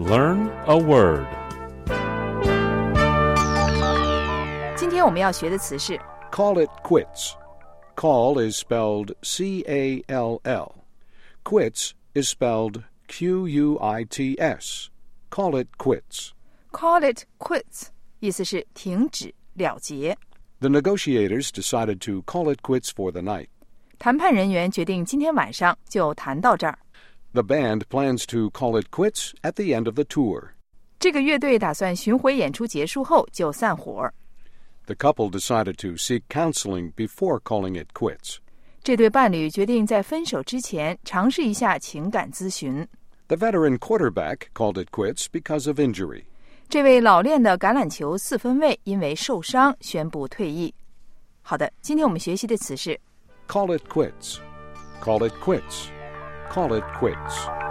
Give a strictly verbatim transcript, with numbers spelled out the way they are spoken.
Learn a word. 今天我们要学的词是 Call it quits. Call is spelled C A L L. Quits is spelled Q U I T S. Call it quits. Call it quits 意思是停止了结。 The negotiators decided to call it quits for the night. 谈判人员决定今天晚上就谈到这儿。 The band plans to call it quits at the end of the tour. 这个乐队打算巡回演出结束后就散伙。 The couple decided to seek counseling before calling it quits. 这对伴侣决定在分手之前尝试一下情感咨询。 The veteran quarterback called it quits because of injury. 这位老练的橄榄球四分卫因为受伤宣布退役。好的，今天我们学习的词是 Call it quits. Call it quits. Call it quits.